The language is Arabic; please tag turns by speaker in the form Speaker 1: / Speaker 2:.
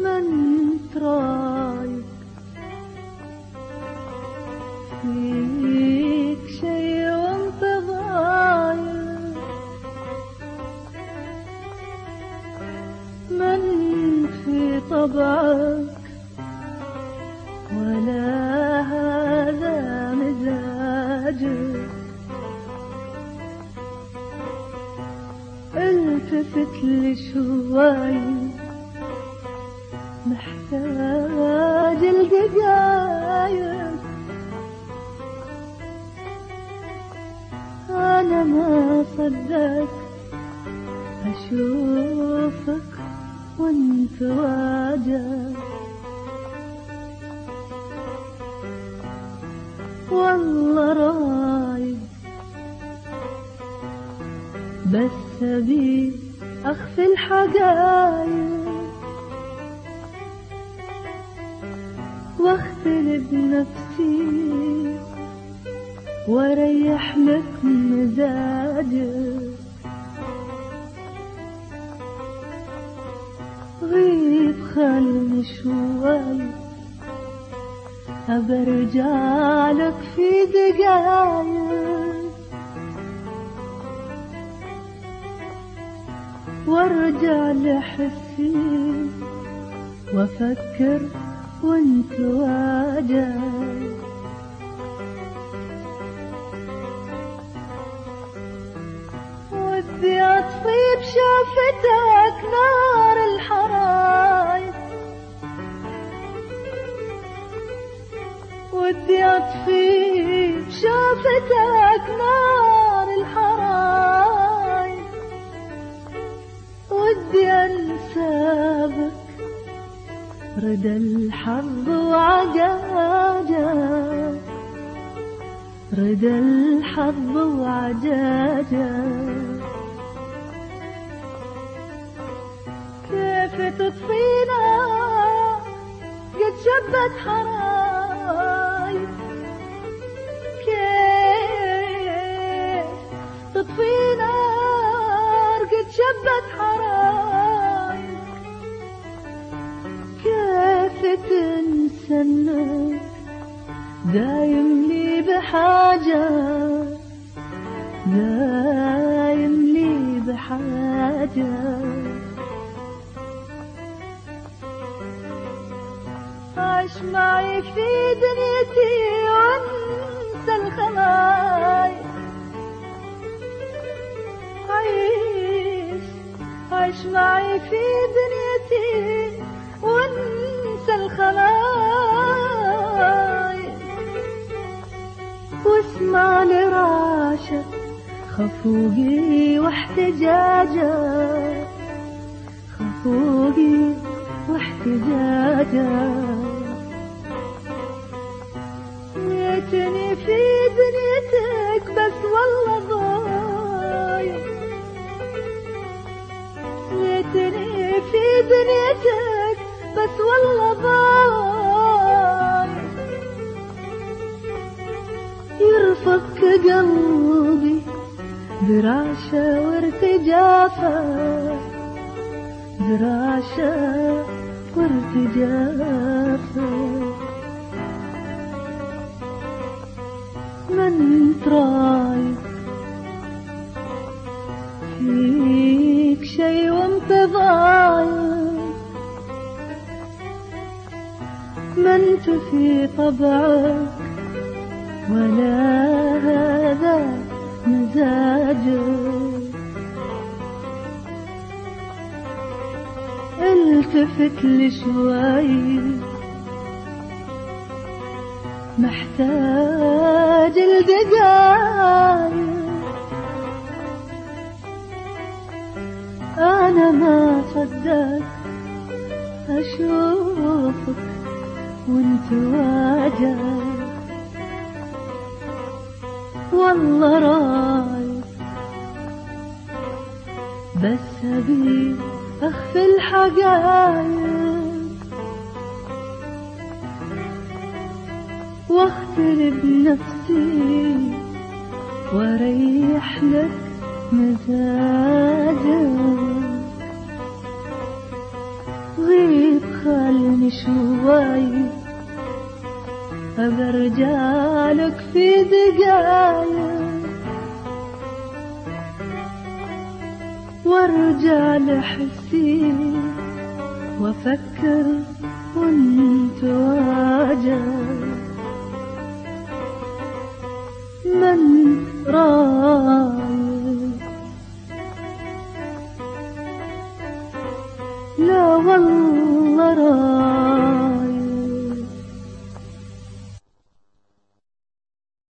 Speaker 1: من ترايك فيك شي وانت ضايق، من في طبعك ولا هذا مزاجك، التفت لي شوي محتاج الدقايق، أنا ما صدقت أشوفك وانت واجد، والله رايد بس أبي أخفي الحقايق واختلي بنفسي واريح لك مزاجك، غيب خلني شوي أبرجع لك في دقايق، وارجع لحسي وافكر وانت واجد، ودي اطفي بشافتك نار الحرايق، ودي اطفي بشافتك نار الحرايق، ودي انسى بك رضا الحظ وعجاجه، رضا الحظ وعجاجه، كيف تطفينا قد شبت حرايق، كيف تطفينا قد شبت حرايق، كيف تنسى انك دايم لي بحاجة، دايم لي بحاجة، عايش معي في دنيتي وانسى الخلايق، عايش معي في دنيتي وانسى الخلايق، واسمع لراشة خفوقي واحتجاجه، خفوقي واحتجاجه، ليتني في دنيتك بس والله ضايع، ليتني في دنيتك بس والله ضايع، يرفق قلبي برعشة وارتجافة، برعشة وارتجافة، من ترايك فيك شي وانت ضايق، ما انت في طبعك ولا هذا مزاجك، التفت لي شوي محتاج الدقايق، أنا ما صدقت أشوفك وانت واجد، والله رايد بس أبي أخفي الحقايق واختلي بنفسي واريح لك مزاجك، غيب سيبني شوي أبرجالك في دقايق وارجع لحسي وافكر وانت واجد من رايك. لا والله رايك